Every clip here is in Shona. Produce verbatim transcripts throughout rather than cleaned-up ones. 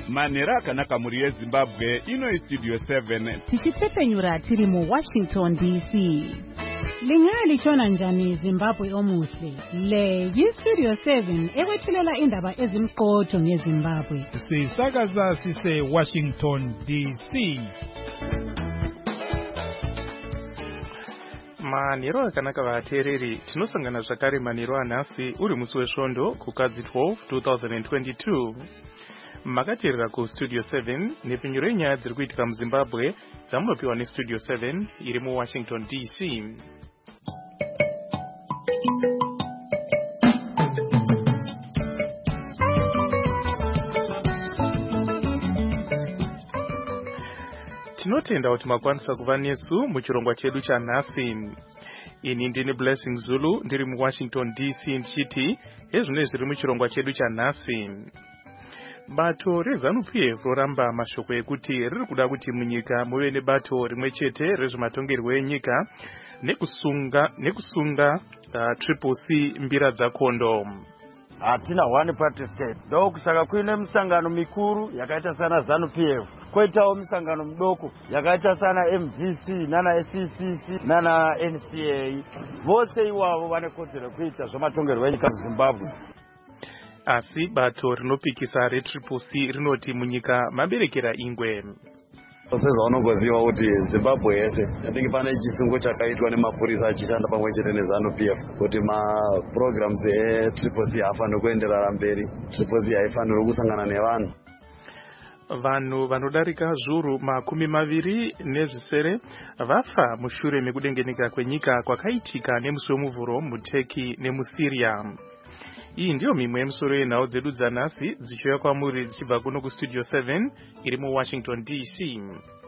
manhero akanaka mhuri yezimbabwe. Ino istudio seven tichitepfenyura tiri muwashington D C. Lingaya lichona njani Zimbabwe omuhle? Le yistudio seven ekwethulela indaba ezimqotho ngeZimbabwe. Sisakaza sise Washington D C. Manhero akanaka vateereri, tinosangana zvakare manhero anhasi uri musi wesvondo kukadzi twelve two thousand twenty-two. Makateerera kustudio seven nepfenyuro yenyaya dziri kuitika muZimbabwe dzamunopiwa nestudio seven iri muWashington D C. Tinotenda kuti makwanisa kuva nesu muchirongwa chedu chanhasi. Ini ndini Blessing Zulu ndiri muWashington D C ndichiti ezvino zviri muchirongwa chedu chanhasi. Bato reZANU-P F roramba mashoko ekuti riri kuda kuti munyika muve nebato rimwe chete rezvematongerwo enyika nekusunga nekusunga uh, triple C mbira dzakondo. Hatina one party state. Ndokusaka kuine misangano mikuru yakaita sana ZANU-P F. Koitawo misangano mdoko yakaita sana M G C nana S C C C nana N C A. Vose iwavo vane kodzero kuita zvematongerwo enyika muZimbabwe. Asi bato rinopikisa retriple C rinoti munyika maberekera ingwe. Sezvaunongoziva kuti Zimbabwe yese ndingi pane chisungo chakaitwa nemapurisa achishanda pamwe chete neZANU-P F kuti maprograms etriple C hafaniri kuenderera mberi. Triple C haifaniri kusangana nevanhu. Vanhu vanodarika zviuru makumi maviri nezvisere vafa mushure mekudengenyeka kwenyika kwakaitika nemusi wemuvhuro muTurkey nemuSyria. Iyi ndiyo mimwe yemisoro yenhau dzedu dzanhasi dzichiuya kwamuri dzichibva kuno kustudio seven iri muWashington D C.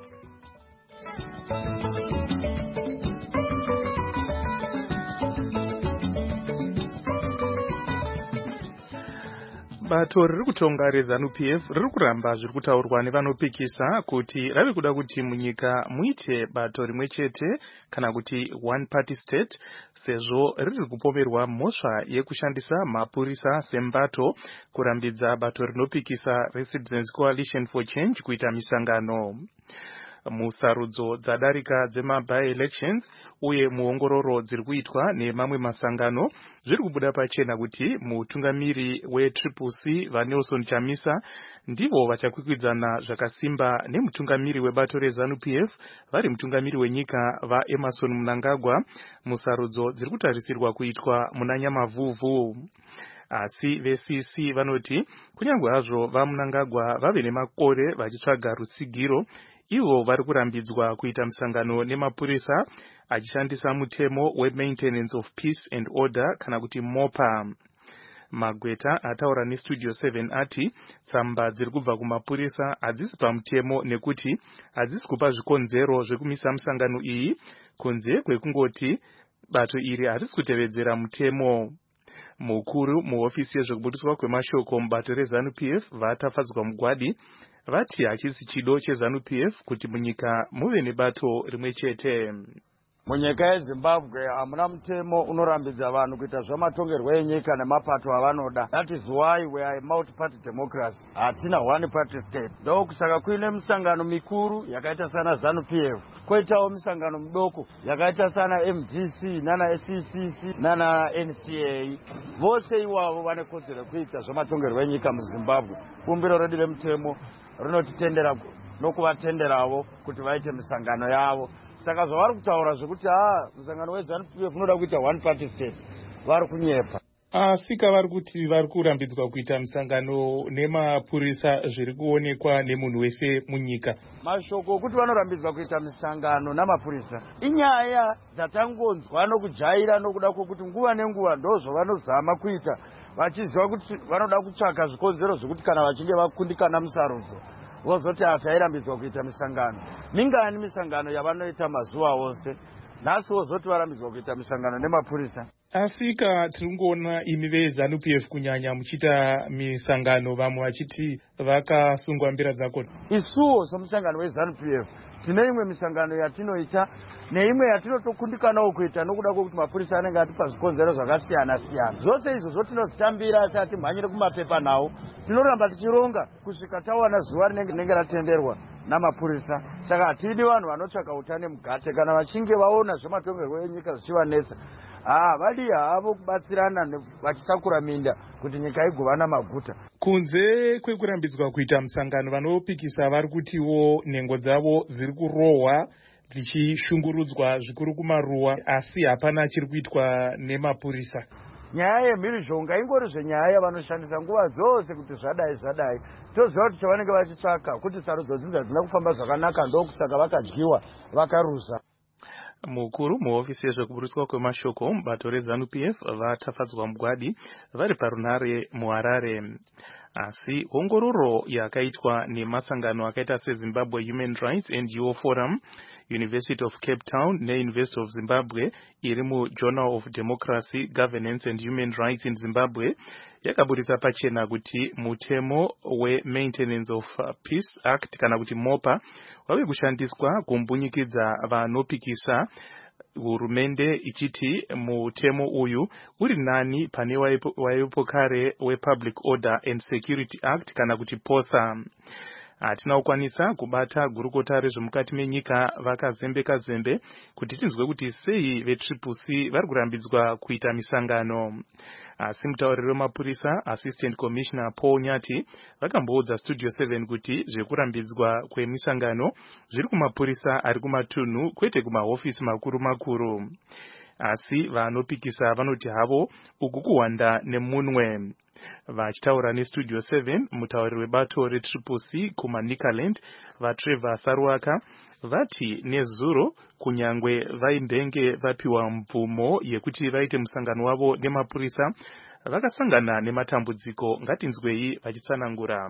Bato riri kutonga reZANU-P F riri kuramba zviri kutaurwa nevanopikisa kuti rave kuda kuti munyika muite bato rimwe chete kana kuti one party state, sezvo riri kupomerwa mhosva yekushandisa mapurisa sembato kurambidza bato rinopikisa reCitizens Coalition for Change kuita misangano. Musarudzo dzadarika dzema-by-elections uye muongororo dziri kuitwa nemamwe masangano zviri kubuda pachena kuti mutungamiri wetriple C vaNelson Chamisa ndivo vachakwikwidzana zvakasimba nemutungamiri webato reZANU-P F vari mutungamiri wenyika vaEmmerson Mnangagwa musarudzo dziri kutarisirwa kuitwa muna Nyamavhuvhu. Asi ve-C C vanoti kunyange hazvo vaMnangagwa vave nemakore vachitsvaga rutsigiro, ivo vari kurambidzwa kuita misangano nemapurisa achishandisa mutemo we-Maintenance of Peace and Order kana kuti MOPA. Magweta ataura nestudio seven ati tsamba dziri kubva kumapurisa hadzisi pamutemo nekuti hadzisi kupa zvikonzero zvekumisa misangano iyi kunze kwekungoti bato iri harisi kutevedzera mutemo. Mukuru muhofisi yezvekubudiswa kwemashoko mubato reZANU-P F vatafadzwa mugwadi vati hachisi chido cheZANU-P F kuti munyika muve nebato rimwe chete. Munyika yeZimbabwe hamuna mutemo unorambidza vanhu kuita zvamatongerwo enyika nemapato avanoda. That is why we are a multi-party democracy. Hatina one party state. Ndokusaka kuine misangano mikuru yakaita sana ZANU-P F. Koitawo misangano mdoko yakaita sana M G C nana S C C C nana N C A. Vose iwavo vane kodzero kuita zvamatongerwo enyika muZimbabwe. Bumbiro redu remutemo rinotitendera nokuvatenderawo kuti vaite misangano yavo. Saka zvavari kutaura zvekuti ah musangano weZANU-P F unoda kuita one party state vari kunyepa. Asika vari kuti vari kurambidzwa kuita misangano nemapurisa zviri kuonekwa nemunhu wese munyika. Mashoko okuti vanorambidzwa kuita misangano namapurisa inyaya dzatangonzwa nokujaira nokuda kwokuti nguva nenguva ndozvo vanozama kuita vachiziva kuti vanoda kutsvaka zvikonzero zvokuti kana vachinge vakundikana musarudzo vozoti hafairambidzwa kuita misangano. Mingani misangano yavanoita mazuva ose, nhasi vozoti varambidzwa kuita misangano nemapurisa. Asika tiringoona imi veZANU-P F kunyanya muchita misangano vamwe vachiti vakasungwa mbira dzakona. Isuwo somusangano weZANU-P F tine imwe misangano yatinoita neimwe yatinotokundikanawo kuita nokuda kwokuti mapurisa anenge atipa zvikonzero zvakasiyana siyana. Zvose izvo tinozvitambira asi hatimhanyire kumapepa nawo. Tinoramba tichironga kusvika tawana zuva rinenge ratenderwa namapurisa. Saka hatidi vanhu vanotsvaka utane mugate kana vachinge vaona zvematongerwo enyika zvichivanetsa. Ah, vadi havo kubatsirana vachitakura minda kuti nyika igovana maguta. Kunze kwekurambidzwa kuita musangano, vanopikisa vari kutiwo nhengo dzavo dziri kurohwa dzichishungurudzwa zvikuru kumaruwa, asi hapana chiri kuitwa nemapurisa. Nyaya yemhirizhonga ingori zvenyaya yavanoshandisa nguva dzose kuti zvadai zvadai. Toziva kuti chavanenge vachitsvaka kuti sarudzo dzinzi hadzina kufamba zvakanaka, ndokusaka vakadyiwa vakaruza. Mukuru muhofisi yezvekuburutswa kwemashoko mubato reZANU-P F vatafadzwa mugwadi vari parunare muHarare. Asi ongororo yakaitwa nemasangano akaita seZimbabwe Human Rights N G O Forum, University of Cape Town neUniversity of Zimbabwe iri muJournal of Democracy, Governance and Human Rights in Zimbabwe yakaburitsa pachena kuti mutemo weMaintenance of Peace Act kana kuti MOPA wave kushandiswa kumbunyikidza vanopikisa hurumende ichiti mutemo uyu uri nani pane waipo kare wePublic Order and Security Act kana kuti POSA. Hatina kukwanisa kubata gurukota rezvemukati menyika vakazembeka zembe kuti tinzwe kuti sei veTriple C vari kurambidzwa kuita misangano. Asi mutauriri wemapurisa Assistant Commissioner Paul Nyati vakamboudza Studio seven kuti zvekurambidzwa kwemisangano zviri kumapurisa ari kumatunhu kwete kumahofisi makuru makuru. Asi vanopikisa vanoti havo uku kuwanda nemunwe. Vachitaura neStudio seven, mutauriri webato reTriple C kumaNikaland vaTrevor Saruaka vati nezuro kunyangwe vaimbenge vapiwa mvumo yekuti vaite musangano wavo nemapurisa vakasangana nematambudziko. Ngatinzwei vachitsanangura.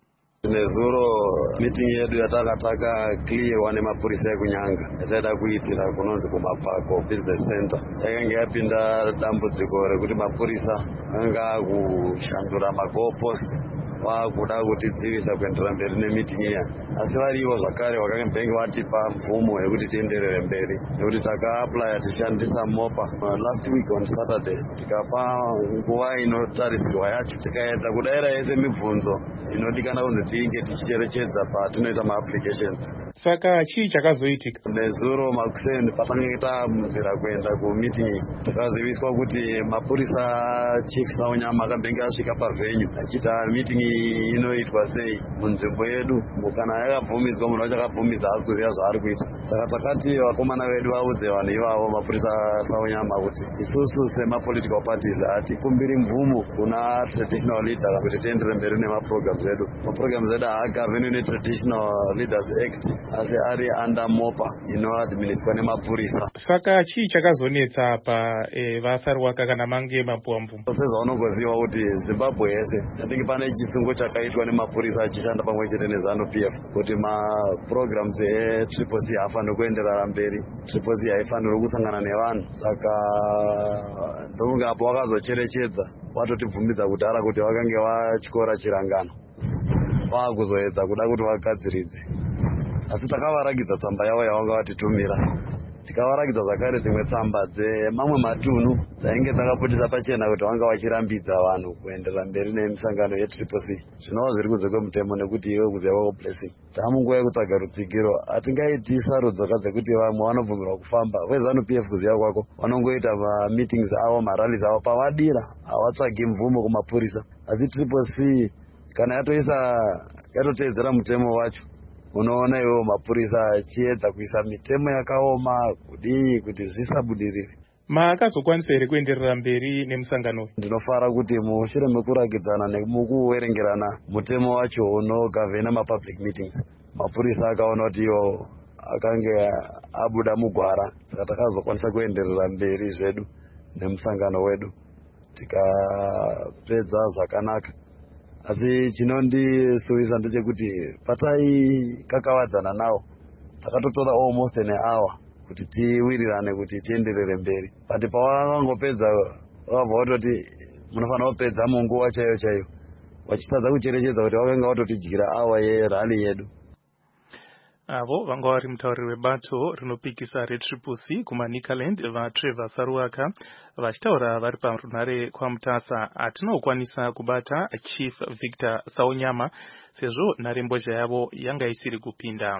Nezuro meeting yedu yatakataka clearwa nemapurisa ekunyanga yataida kuitira kunonzi kumapako business center yakanga yapinda dambudziko rekuti mapurisa anga akushandura magoalpost vakuda kutidzivisa kuendera mberi nemeeting iya. Asi variwo zvakare vakambenge vatipa mvumo yekuti tienderere mberi nekuti takaaplya tishandisa MOPA last week on Saturday, tikapa nguva inotarisirwa yacho tikaedza kudaira yese mibvunzo inodikana kunzi tinge tichicherechedza patinoita maapplications. Saka chii chakazoitika? Nezuro makuseni patange tamunzira kuenda kumeeting iyi takaziviswa kuti mapurisa chief Saunyama akambenge asvika pavenue achita meeting iyi inoitwa sei munzvimbo yedu. Kana yakabvumidzwa munhu wacho akabvumidza asi kuziva zvaari kuita. Saka takati vakomana vedu vaudze vanhu ivavo mapurisa Saunyama kuti isusu semapolitical parties hatikumbiri mvumo kuna traditional leader kuti tiendere mberi nemaprograms edu. Maprograms edu haagavhenwe neTraditional Leaders Act asi ari under MOPA inoadministrwa nemapurisa. Saka chii chakazonetsa apa e, vaSaruaka kana mange mapuwa mvumo? Sezvaunongoziva kuti Zimbabwe yese I think pane chisungo chakaitwa nemapurisa achishanda pamwe chete neZANU-P F kuti maprograms eTriple C hafaniri kuenderera mberi. Triple C haifaniri kusangana nevanhu. Saka ndovunga apo vakazocherechedza vatotibvumidza kudhara kuti vakange vatyora chirangano vakuzoedza kuda kuti vagadziridze. Asi takavaragidza tsamba yavo yavanga vatitumira. Tikavaragidza zvakare dzimwe tsamba dzemamwe matunhu dzainge dzakaputisa pachena kuti vanga vachirambidza vanhu kuenderera mberi nemisangano yeTriple C. Zvinova zviri kunze kwemutemo nekuti iwe kuziva kwako blessing. Tamunguva yekutsvaga rutsigiro hatingaiti sarudzo dzekuti vamwe vanobvumirwa kufamba. VeZANU-P F kuziva kwako vanongoita meetings avo marallies avo pavadira havatsvagi mvumo kumapurisa. Asi Triple C kana yatoisa yatoteedzera mutemo wacho unoona iwo mapurisa achiedza kuisa mitemo yakaoma kudii kuti zvisabudirire. Maakazokwanisa here kuenderera mberi nemusangano? Ndinofara kuti mushure mekurakidzana nemukuverengerana mutemo wacho unogavhena mapublic meetings, mapurisa akaona kuti iwo akange abuda mugwara. Saka takazokwanisa kuenderera mberi zvedu nemusangano wedu tikapedza zvakanaka. Asi chinondisuvisa ndechekuti patai kakavadzana nawo takatotora almost an hour kuti tiwirirane kuti tienderere mberi. But pavangopedza vakabva vatoti munofanira kupedza munguva chaiyo chaiyo vachitadza kucherechedza kuti vakanga vatotidyira hour yerally yedu. avo vanga vari mutauriri webato rinopikisa retriple C kumanikaland vaTrevor Saruaka vachitaura vari parunhare kwaMutasa. Hatinokwanisa kubata Chief Victor Saonyama sezvo nharembozha yavo yanga isiri kupinda.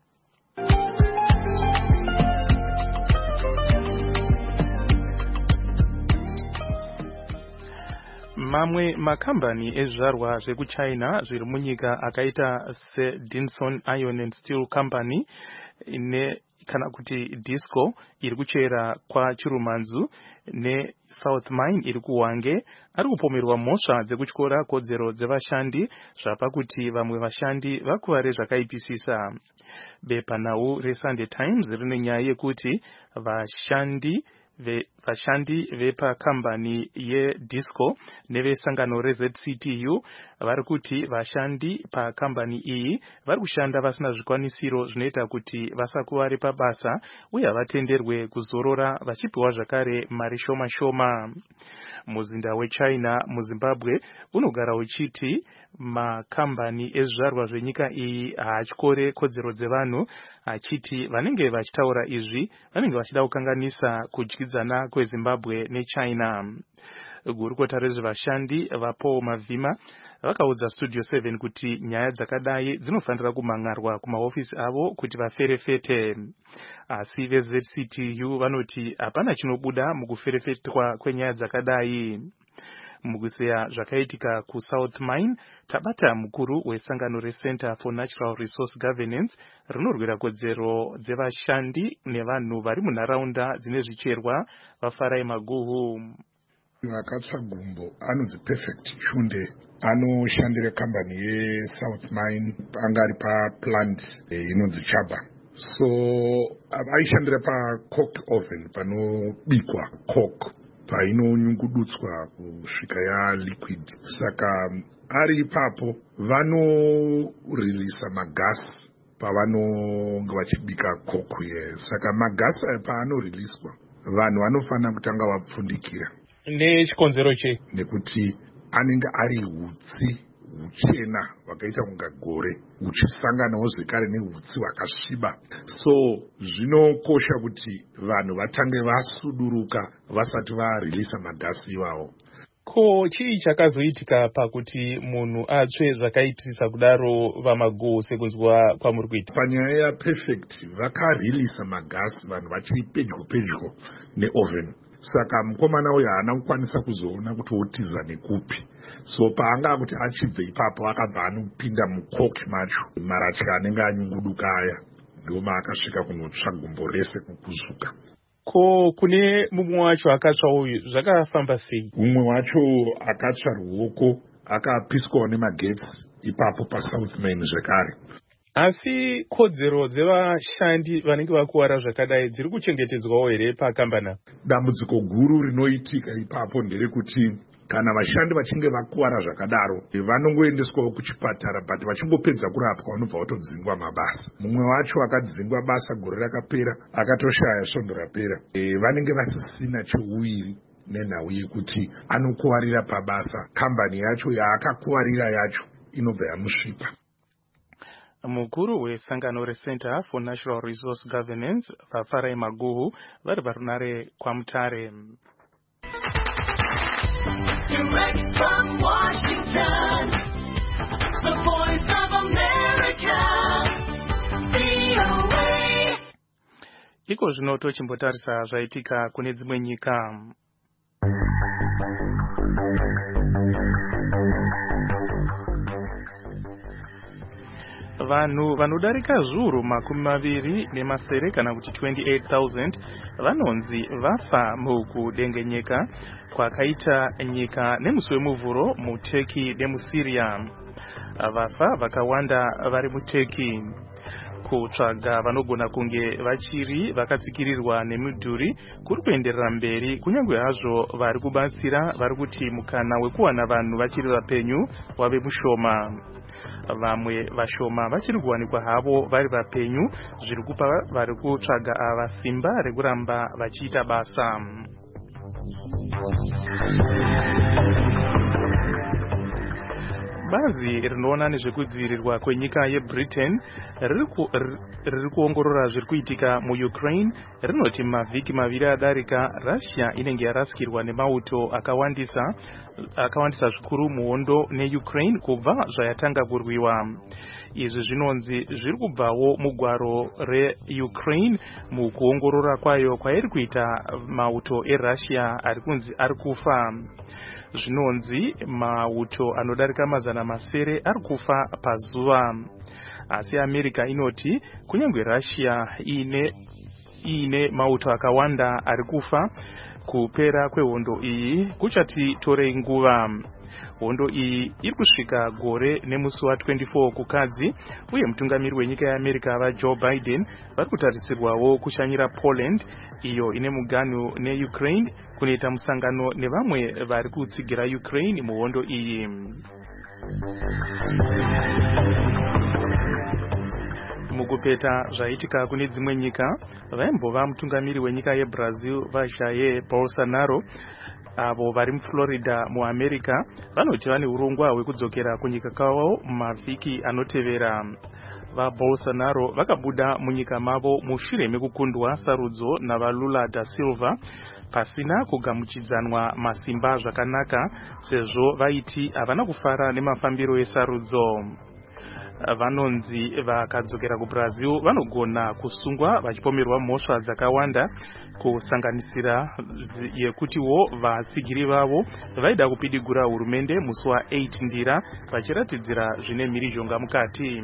Mamwe makambani ezvarwa zvekuChina zviri munyika akaita seDinson Iron and Steel Company ne kana kuti Disco iri kuchera kwaChirumanzu neSouth Mine iri kuHwange ari kupomerwa mhosva dzekutyora kodzero dzevashandi zvapakuti vamwe vashandi vakuvare zvakaipisisa. Bepanhau reSunday Times rine nyaya yekuti vashandi Ve, vashandi vepakambani yeDisco nevesangano reZ C T U vari kuti vashandi pakambani iyi vari kushanda vasina zvikwanisiro zvinoita kuti vasakuvari pabasa uye havatenderwe kuzorora vachipiwa zvakare mari shoma shoma. Muzinda weChina muZimbabwe unogara uchiti makambani ezvizvarwa zvenyika iyi haatyore kodzero dzevanhu, achiti vanenge vachitaura izvi vanenge vachida kukanganisa kudyidzana kweZimbabwe neChina. Gurukota rezvevashandi vaPaul Mavhima vakaudza Studio seven kuti nyaya dzakadai dzinofanira kumangarwa kumahofisi avo kuti vaferefete. Asi veZ C T U vanoti hapana chinobuda mukuferefetwa kwenyaya dzakadai. Mukuseya zvakaitika kuSouth Mine, tabata mukuru wesangano reCenter for Natural Resource Governance rinorwira kodzero dzevashandi nevanhu vari munharaunda dzine zvicherwa vaFarai Maguhu. Vakatsva gumbo anonzi Perfect Chunde anoshandira kambani yeSouth Mine angari paplant inonzi Chaba. So aishandira pacoke oven panobikwa coke painonyungudutswa kusvika yaliquid. Saka ari ipapo vanoririsa magasi pavanonge vachibika coke ye. Saka magasi paanoriliswa vanhu vanofanira kutanga vapfundikira nechikonzero che nekuti anenge ari hutsi huchena hwakaita kunga gore huchisanganawo zvekare nehutsi hwakasviba. So zvinokosha kuti vanhu vatange vasuduruka vasati varirisa magasi iwawo. Ko chii chakazoitika pakuti munhu atsve zvakaipisisa kudaro vaMaguhu sekunzwa kwamuri kuita? Panyaya yaPerfect vakaririsa magasi vanhu vachiri pedyo pedyo neoven. Saka mukomana uyu haana kukwanisa kuzoona kuti otiza nekupi. So paanga kuti achibve ipapo akabva anopinda mucoke macho maratya anenge anyunguduka aya ndoma akasvika kunotsva gumbo rese kukuzuka. Ko kune mumwe wacho akatsva uyu zvakafamba sei? Mumwe wacho akatsva ruoko akapiswawo nemagetsi ipapo paSouth Mine zvekare. Asi kodzero dzevashandi vanenge vakuwara zvakadai dziri kuchengetedzwawo here pakambana? Dambudziko guru rinoitika ipapo nderekuti kana vashandi vachinge vakuwara zvakadaro vanongoendeswawo kuchipatara, but vachingopedza kurapwa vanobva vatodzingwa mabasa. Mumwe wacho akadzingwa basa gore rakapera akatoshaya svondo rapera. E, vanenge vasisina cheuwiri nenhau yekuti anokuwarira pabasa, kambani yacho yaakakuwarira yacho inobva yamusvipa. Mukuru wesangano reCenter for Natural Resource Governance vaFarai Maguhu vari parunhare kwaMutare. Direct from Washington, the Voice of America, V O A. Iko zvino tochimbotarisa zvaitika kune dzimwe nyika. Vanhu vanodarika zviuru makumi maviri nemasere kana kuti twenty-eight thousand vanonzi vafa mukudengenyeka kwakaita nyika nemusi wemuvhuro muTurkey nemuSyria. Vafa vakawanda vari muTurkey. Kutsvaga vanogona kunge vachiri vakatsikirirwa nemidhuri kuri kuenderera mberi, kunyange hazvo vari kubatsira vari kuti mukana wekuwana vanhu vachiri vapenyu wave mushoma. Vamwe vashoma vachiri kuwanikwa havo vari vapenyu, zviri kupa vari kutsvaga ava simba rekuramba vachiita basa. Bazi rinoona nezvekudzivirirwa kwenyika yeBritain riri kuongorora zviri kuitika muUkraine rinoti mavhiki maviri adarika Russia inenge yarasikirwa nemauto akawandisa akawandisa zvikuru muhondo neUkraine kubva zvayatanga kurwiwa. Izvi zvinonzi zviri kubvawo mugwaro reUkraine mukuongorora kwayo kwairi kuita mauto eRussia ari kunzi ari kufa. Zvinonzi mauto anodarika mazana masere ari kufa pazuva. Asi America inoti kunyange Russia ine ine mauto akawanda ari kufa, kupera kwehondo iyi kuchati torei nguva. Hondo iyi iri kusvika gore nemusi wa twenty-four kukadzi, uye mutungamiri wenyika yeAmerica va Joe Biden vari kutarisirwawo kushanyira Poland iyo ine muganhu neUkraine kunoita musangano nevamwe vari kutsigira Ukraine muhondo iyi. Mukupeta zvaitika kune dzimwe nyika, vaimbova mutungamiri wenyika yeBrazil vaJair Bolsonaro avo vari muFlorida muAmerica vanoti vane urongwa hwekudzokera kunyika kwavo mavhiki anotevera. VaBolsonaro vakabuda munyika mavo mushure mekukundwa sarudzo navalula da Silva pasina kugamuchidzanwa masimba zvakanaka, sezvo vaiti havana kufara nemafambiro esarudzo. Vanonzi vakadzokera kuBrazil vanogona kusungwa vachipomerwa mhosva dzakawanda, kusanganisira yekutiwo vatsigiri vavo vaida kupidigura hurumende musi wa eight ndira vachiratidzira zvine mhirizhonga mukati.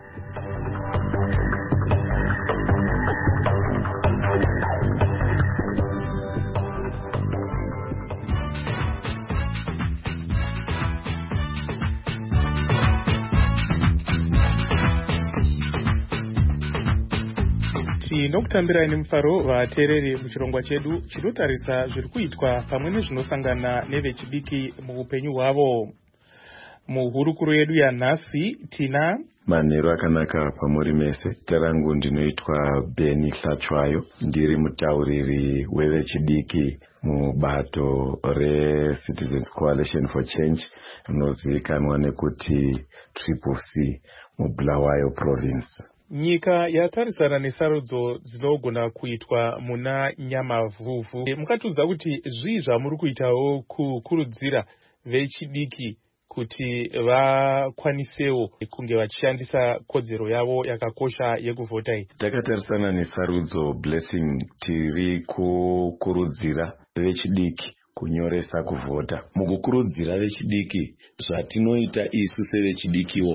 Tinokutambira ine mufaro vateereri muchirongwa chedu chinotarisa zviri kuitwa pamwe nezvinosangana nevechidiki muupenyu hwavo. Muhurukuro yedu yanhasi tina manheru akanaka pamuri mese. Zita rangu ndinoitwa Beni Hlatsvayo, ndiri mutauriri wevechidiki mubato reCitizens Coalition for Change rinozivikanwa nekuti Triple C muBulawayo Province. Nyika yatarisana nesarudzo dzinogona kuitwa muna Nyamavhuvhu. E, mukatudza kuti zvii zvamuri kuitawo kukurudzira vechidiki kuti vakwanisewo kunge vachishandisa kodzero yavo yakakosha yekuvhota iyi? Takatarisana nesarudzo Blessing, tiri kukurudzira vechidiki kunyoresa kuvhota. Mukukurudzira vechidiki, zvatinoita isu sevechidikiwo,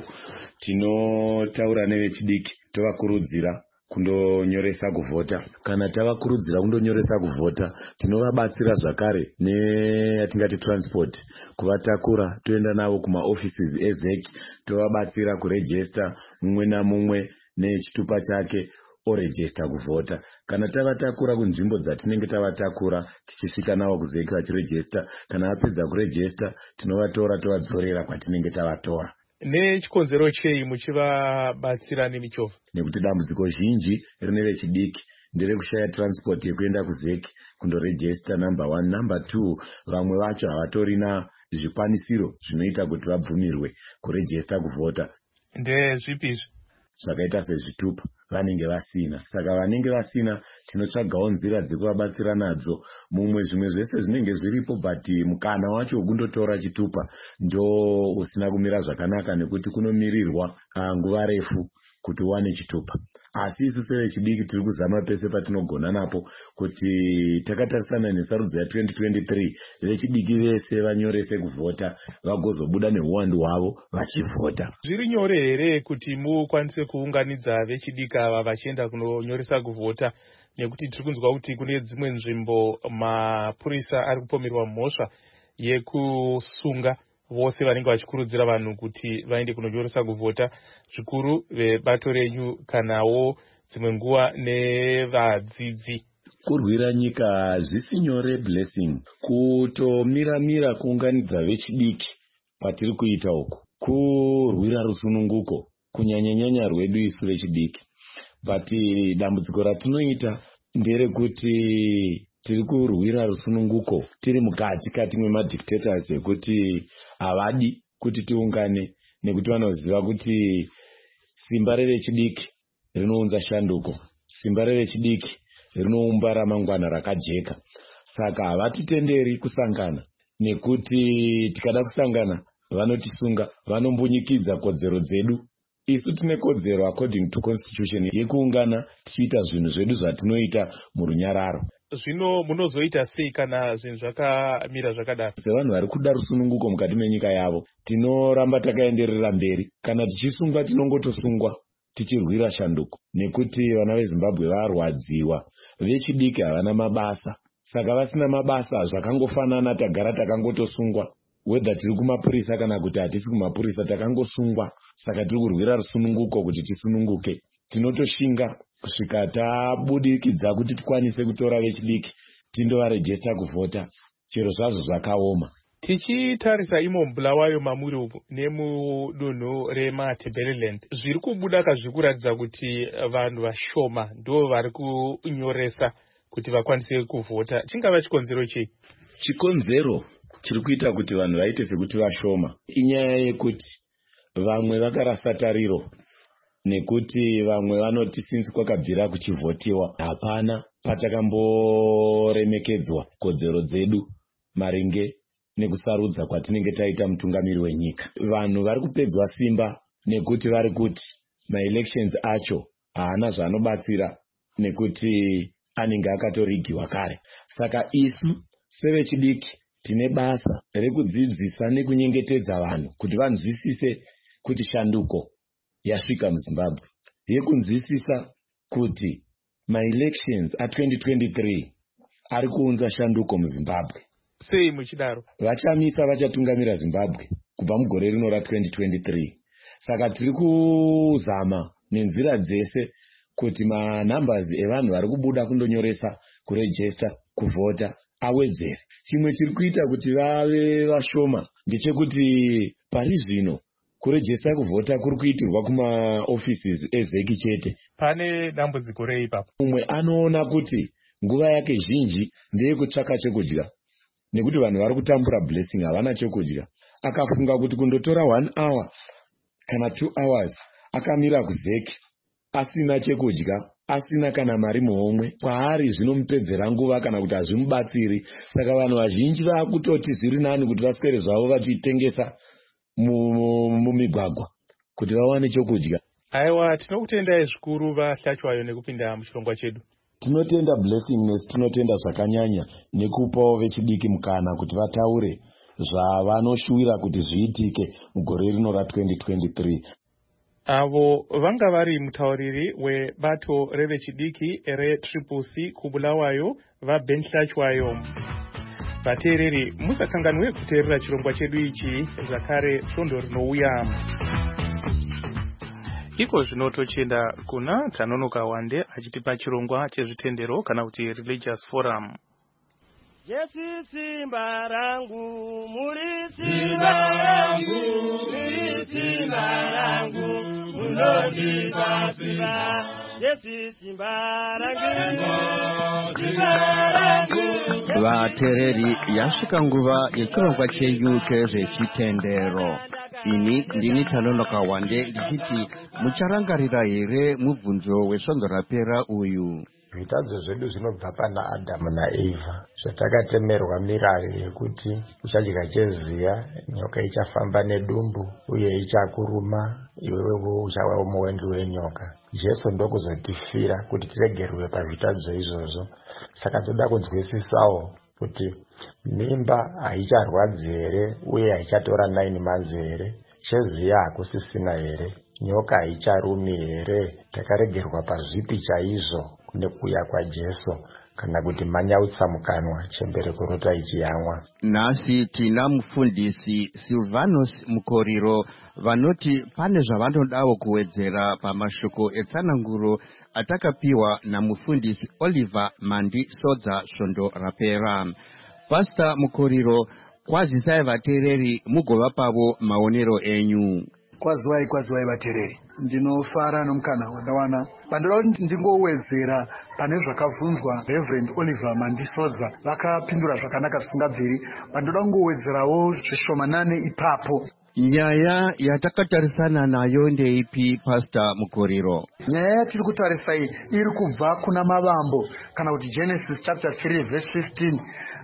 tinotaura nevechidiki tovakurudzira kundonyoresa kuvhota. Kana tavakurudzira kundonyoresa kuvhota, tinovabatsira zvakare neyatingati transport, kuvatakura toenda navo kuma offices ezec, tovabatsira kuregister mumwe namumwe nechitupa chake oregister kuvhota. Kana tavatakura kunzvimbo dzatinenge tavatakura tichisvika navo kuzeki vachiregister, kana vapedza kuregister tinovatora tovadzorera kwatinenge tavatora. Nechikonzero chei muchivabatsira nemichovha? Nekuti dambudziko zhinji rine vechidiki ndere kushaya transport yekuenda kuzeki kundoregister, number one. Number two, vamwe vacho havatorina zvikwanisiro zvinoita kuti vabvumirwe kuregister kuvhota. Ndezvipi izvi? Zvakaita sezvitupa vanenge vasina. Saka vanenge vasina tinotsvagawo nzira dzekuvabatsira nadzo. Mumwe zvimwe zvese zvinenge zviripo, but mukana wacho kundotora chitupa ndo usina kumira zvakanaka, nekuti kunomirirwa nguva refu kuti uwane chitupa. Asi isu sevechidiki tiri kuzama pese patinogona napo kuti takatarisana nesarudzo ya twenty twenty-three vechidiki vese vanyorese kuvhota vagozobuda neuwandu hwavo vachivhota. Zviri nyore here kuti mukwanise kuunganidza vechidiki ava vachienda kunonyoresa kuvhota? Nekuti tiri kunzwa kuti kune dzimwe nzvimbo mapurisa ari kupomerwa mhosva yekusunga vose vanenge vachikurudzira vanhu kuti vaende kunonyoresa kuvhota, zvikuru vebato renyu kanawo dzimwe nguva nevadzidzi. Kurwira nyika zvisi nyore Blessing, kutomira-mira kuunganidza vechidiki patiri kuita uku, kurwira rusununguko kunyanya-nyanya rwedu isu vechidiki. But dambudziko ratinoita nderekuti tiri kurwira rusununguko tiri mukati kati mwemadictators ekuti havadi kuti tiungane nekuti vanoziva kuti simba revechidiki rinounza shanduko, simba revechidiki rinoumba ramangwana rakajeka. Saka havatitenderi kusangana, nekuti tikada kusangana vanotisunga, vanombonyikidza kodzero dzedu. Isu tine kodzero according to constitution yekuungana tichiita zvinhu zvedu zvatinoita murunyararo. Zvino munozoita sei kana zvinhu zvakamira zvakadaro? Sevanhu vari kuda rusununguko mukati menyika yavo, tinoramba takaenderera mberi. Kana tichisungwa tinongotosungwa tichirwira shanduko, nekuti vana veZimbabwe varwadziwa. Vechidiki havana mabasa, saka vasina mabasa zvakangofanana tagara takangotosungwa. Wedha tiri kumapurisa kana kuti hatisi kumapurisa takangosungwa. Saka tiri kurwira rusununguko kuti tisununguke. Tinotoshinga kusvika tabudikidza kuti tikwanise kutora vechidiki tindovarejesta kuvhota, chero zvazvo zvakaoma. Tichitarisa imo Bulawayo Mamuri nemudunhu reMatabeleland, zviri kubuda kazviri kuratidza kuti vanhu vashoma ndo vari kunyoresa kuti vakwanise kuvhota. Chingava chikonzero chei? Chikonzero chiri kuita kuti vanhu vaite sekuti vashoma inyaya yekuti vamwe vakarasa tariro, nekuti vamwe vanoti since kwakabvira kuchivhotiwa hapana patakamboremekedzwa kodzero dzedu maringe nekusarudza kwatinenge taita mutungamiri wenyika. Vanhu vari kupedzwa simba nekuti vari kuti maelections acho haana zvaanobatsira nekuti anenge akatorigiwa kare. Saka isu sevechidiki tine basa rekudzidzisa nekunyengetedza vanhu kuti vanzwisise kuti shanduko yasvika muZimbabwe, yekunzwisisa kuti maelections a twenty twenty-three ari kuunza shanduko muZimbabwe. Sei muchidaro? Vachamisa vachatungamira Zimbabwe kubva mugore rino ra twenty twenty-three. Saka tiri kuzama nenzira dzese kuti manumbers evanhu vari kubuda kundonyoresa, kuregister, kuvhota awedzere. Chimwe chiri kuita kuti vave vashoma ndechekuti pari zvino kuregister kuvhota kuri kuitirwa kuma offices ezeki chete. Pane dambudziko rei ipapo? Umwe anoona kuti nguva yake zhinji ndeye kutsvaka chekudya, nekuti vanhu vari kutambura blessing havana chekudya. Akafunga kuti kundotora one hour kana two hours akamira kuzeki asina chekudya, asina kana mari muhomwe, kwaari zvinomupedzera nguva kana kuti hazvimubatsiri. Saka vanhu vazhinji vakutoti zviri nani kuti vaswere zvavo vachitengesa mumigwagwa kuti vawane chokudya. Aiwa, tinokutendai zvikuru vaHlachwayo nekupinda muchirongwa chedu. Tinotenda blessing nesi, tinotenda zvakanyanya nekupawo vechidiki mukana kuti vataure zvavanoshuwira kuti zviitike mugore rino ra twenty twenty-three. Avo vanga vari mutauriri webato revechidiki reTriple C kuBulawayo vaBen Hlachwayo. Vateereri, musakanganwe kuteerera chirongwa chedu ichi zvakare svondo rinouya. Iko zvino tochenda kuna Dzanonoka Wande achitipa chirongwa chezvitendero kana kuti religious forum. Yesu simba rangu, muri simba rangu, muri simba rangu, munondipa simba. Yesu simba rangu, simba rangu. Vateereri, yasvika nguva yechirongwa chedu chezvechitendero. Ini ndini Dzanonoka Wande ndichiti mucharangarira here mubvunzo wesvondo rapera uyu. Zvitadzo zvedu zvinobva pana Adamu naEva, zvatakatemerwa mirayiro yekuti uchadya cheziya, nyoka ichafamba nedumbu uye ichakuruma, iwewe uchava muwengi wenyoka. Jesu ndokuzotifira kuti tiregerwe pazvitadzo izvozvo. Saka toda kunzwisisawo kuti mimba haicharwadzi here uye haichatora nine months here, cheziya hakusisina here, nyoka haicharumi here. Takaregerwa pazvipi chaizvo nekuuya kwaJesu, kana kuti manyautsa mukanwa chembereko rotaichiyamwa. Nhasi tina mufundisi Silvanus Mukoriro vanoti pane zvavanodawo kuwedzera pamashoko etsananguro atakapiwa namufundisi Oliver Mandi Sodza svondo rapera. Pastor Mukoriro, kwazisai vateereri mugova pavo maonero enyu. Kwaziwai kwaziwai vateereri, ndinofara nomukana wandawana pandoda kuti ndingowedzera pane zvakabvunzwa Reverend Oliver Mandi Sodza. Vakapindura zvakanaka zvisingabviri. Pandoda kungowedzerawo zvishomanane ipapo. nyaya yatakatarisana nayo ndeipi Pastor Mukoriro? Nyaya yatiri kutarisa iyi iri kubva kuna Mavambo kana kuti Genesis chapter three verse fifteen.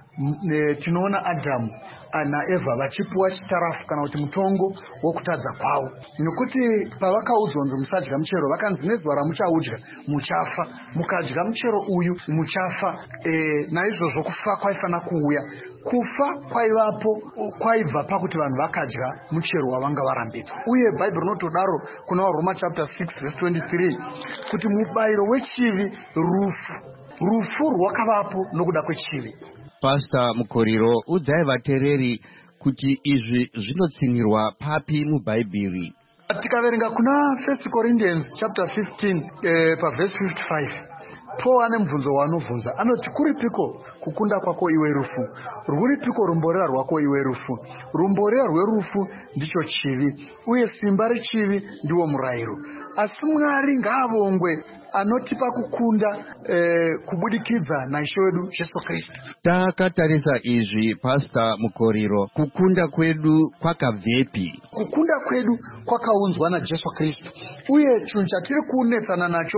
Tinoona Adamu naEvha vachipuwa chitarafu kana kuti mutongo wokutadza kwavo, nekuti pavakaudzwa kunzi musadya muchero vakanzi nezuva ramuchaudya muchafa, mukadya muchero uyu muchafa. E, naizvozvo kufa kwaifanira kuuya. Kufa kwaivapo kwaibva pakuti vanhu vakadya muchero wavanga varambidzwa, uye Bhaibheri rinotodaro kuna Roma chapter six verse twenty-three kuti mubayiro wechivi rufu, rufu rwakavapo nokuda kwechivi. Pastor Mukoriro, udzai vatereri kuti izvi zvinotsinirwa papi muBhaibheri? Tikaverenga kuna First Corinthians chapter fifteen eh, pa verse fifty-five, Paul ane mubvunzo waanobvunza, anoti kuripiko kukunda kwako iwe rufu? Rwuripiko rumborera rwako iwe rufu? Rumborera rwerufu ndicho chivi, uye simba rechivi ndiwo murayiro. Asi Mwari ngaavongwe anotipa kukunda eh, kubudikidza naIshe wedu Jesu Kristu. Takatarisa izvi Pastor Mukoriro, kukunda kwedu kwakabvepi? Kukunda kwedu kwakaunzwa naJesu Kristu, uye chinhu chatiri kunetsana nacho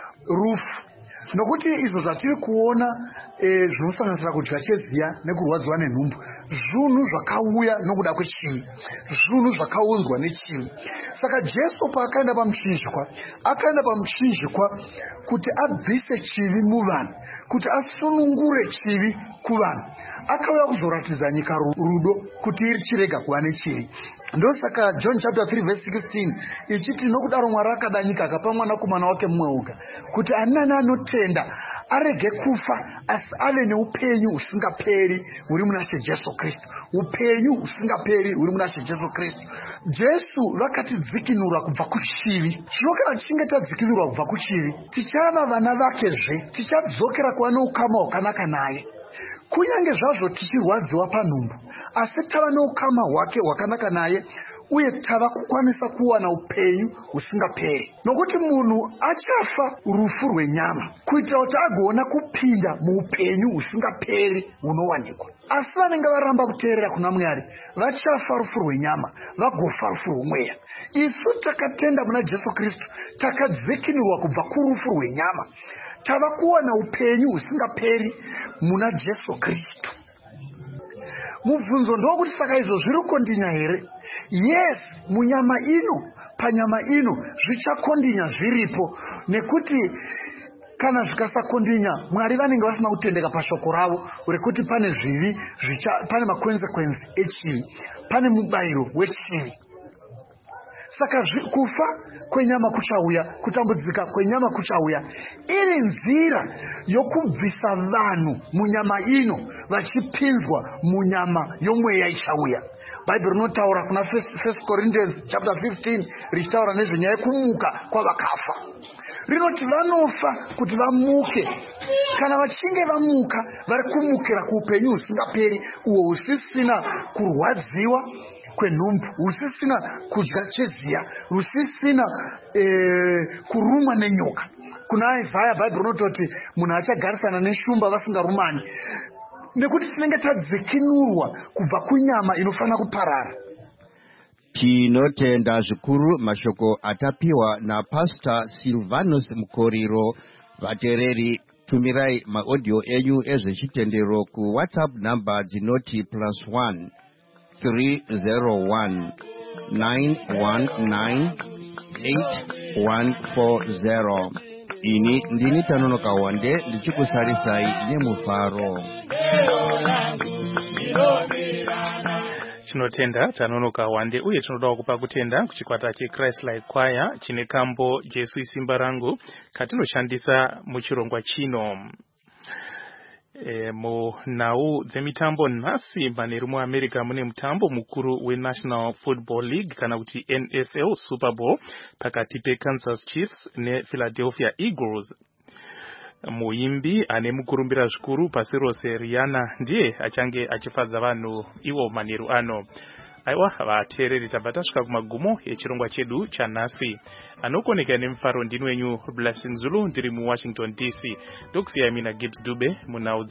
rufu. Nokuti izvo zvatiri kuona e, zvinosanganisira kudya cheziya nekurwadziwa nenhumbu, zvinhu zvakauya nokuda kwechivi, zvinhu zvakaunzwa nechivi. Saka Jesu paakaenda pamuchinjikwa, akaenda pamuchinjikwa kuti abvise chivi muvanhu, kuti asunungure chivi kuvanhu. Akauya kuzoratidza nyika rudo kuti chirega kuva nechivi. Ndosaka John chapter three verse sixteen ichiti nokudaro Mwari akada nyika akapa mwanakomana wake mumwe oga, kuti ani nani anotenda arege kufa asi ave neupenyu usingaperi huri muna She Jesu Kristu. Upenyu usingaperi huri muna She Jesu Kristu. Jesu vakatidzikinura kubva kuchivi. Zvino kana tichinge tadzikinurwa kubva kuchivi, tichava vana vakezve, tichadzokera kuva neukama hwakanaka naye. Kunyange zvazvo tichirwadziwa panhumbu, asi tava neukama hwake hwakanaka naye, uye tava kukwanisa kuwana upenyu husingaperi. Nokuti munhu achafa rufu rwenyama kuitira kuti agona kupinda muupenyu husingaperi hunowanikwa. Asi vanenge varamba kuteerera kuna Mwari vachafa rufu rwenyama, vagofa rufu rwomweya. Isu takatenda muna Jesu Kristu takadzikinurwa kubva kurufu rwenyama, tava kuwana upenyu husingaperi muna Jesu Kristu. Mubvunzo ndokuti saka izvo zviri kondinya here? Yes, munyama ino, panyama ino zvichakondinya zviripo, nekuti kana zvikasakondinya Mwari vanenge vasina kutendeka pashoko ravo rekuti pane zvivi, pane makonsekwensi echivi, pane mubayiro wechivi. Saka kufa kwenyama kuchauya, kutambudzika kwenyama kuchauya, iri nzira yokubvisa vanhu munyama ino vachipinzwa munyama yomweya ichauya. Bhaibheri rinotaura kuna First Corinthians chapter fifteen richitaura nezvenyaya yekumuka kwavakafa. Rinoti vanofa kuti vamuke. Kana vachinge vamuka vari kumukira kuupenyu husingaperi, uho husisina kurwadziwa kwenhumbu, husisina kudya cheziya, husisina e, kurumwa nenyoka. Kuna Isaya Bhaibheri rinototi munhu achagarisana neshumba vasingarumani, nekuti tinenge tadzikinurwa kubva kunyama inofanira kuparara. Tinotenda zvikuru mashoko atapiwa na Pastor Silvanus Mukoriro. Vatereri, tumirai maaudio enyu ezvechitendero ku WhatsApp number dzinoti plus one three zero one nine one nine eight one four zero. Ini ndini Tanonoka Wande ndichikusarisai nemufaro. Tinotenda Tanonoka Wande, uye tinoda kupa kutenda kuchikwata cheChrist Like Choir chine kambo Jesu isimba rangu katinoshandisa muchirongwa chino. E, mu nhau dzemitambo nhasi manheru muAmerica mune mutambo mukuru weNational Football League kana kuti N F L Super Bowl pakati peKansas Chiefs nePhiladelphia Eagles. Muimbi ane mukurumbira zvikuru pasi rose Rihanna ndiye achange achifadza vanhu iwo manheru ano. Aiwa vateereri, tabva tasvika kumagumo echirongwa chedu chanhasi. Anokoneka nemufaro ndini wenyu Blessing Zulu, ndiri muWashington D C. Ndokusiyai mina Gibbs Dube munhau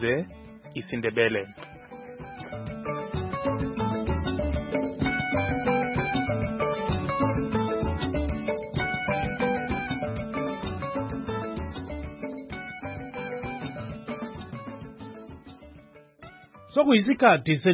dzeIsindebele. sokuyisikhathi